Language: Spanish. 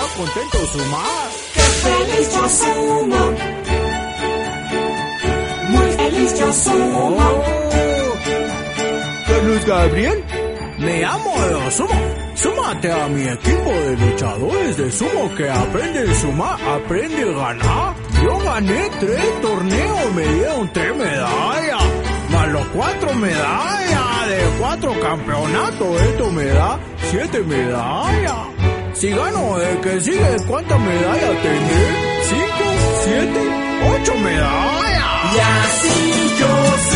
contento sumar. Qué feliz yo sumo, muy feliz yo sumo. ¿Qué Luis Gabriel? Me llamo de Sumo. Súmate a mi equipo de luchadores de sumo que aprenden a sumar, aprende a ganar. Yo gané 3 torneos, me dieron 3 medallas, más los 4 medallas de 4 campeonatos, esto me da 7 medallas. Si gano el que sigue, ¿cuántas medallas tendré? 5, 7, 8 medallas. Y así yo